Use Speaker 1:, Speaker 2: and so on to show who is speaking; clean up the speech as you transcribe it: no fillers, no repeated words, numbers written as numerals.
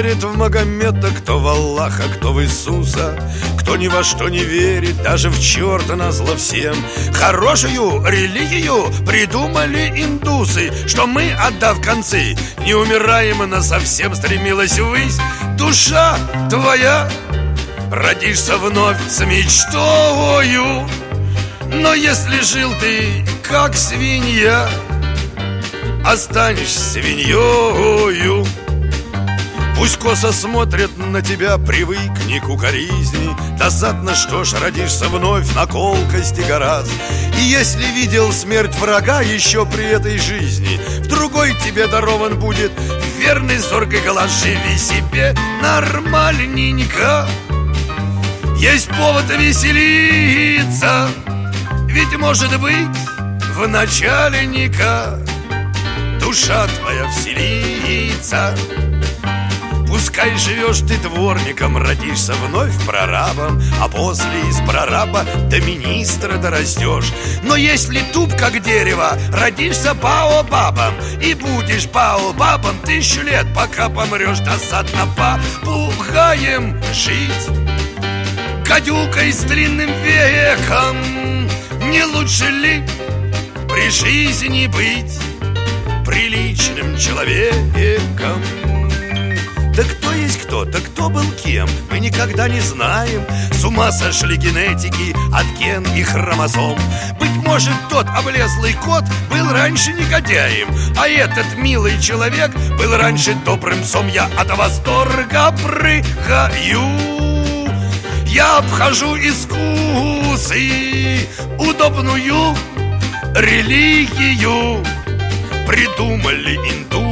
Speaker 1: верит в Магомета, кто в Аллаха, кто в Иисуса, кто ни во что не верит, даже в черта назло всем. Хорошую религию придумали индусы, что мы, отдав концы, не умираем и насовсем стремилась ввысь. Душа твоя, родишься вновь с мечтою. Но если жил ты как свинья, останешься свиньёю. Пусть косо смотрят на тебя, привыкни к укоризни. Досадно, что ж, родишься вновь на колкости гораздо. И если видел смерть врага еще при этой жизни, в другой тебе дарован будет верный зоркий глаз. Живи себе нормальненько, есть повод веселиться. Ведь, может быть, в начальника душа твоя вселится. Пускай живешь ты дворником, родишься вновь прорабом, а после из прораба до министра дорастешь. Но если туп как дерево, родишься баобабом, и будешь баобабом 1000 лет, пока помрешь. Досадно попугаем жить, гадюкой с длинным веком. Не лучше ли при жизни быть приличным человеком? Да кто есть кто, да кто был кем, мы никогда не знаем. С ума сошли генетики от ген и хромосом. Быть может, тот облезлый кот был раньше негодяем, а этот милый человек был раньше добрым псом. Я от восторга прыгаю, я обхожу искусы, удобную религию придумали индусы.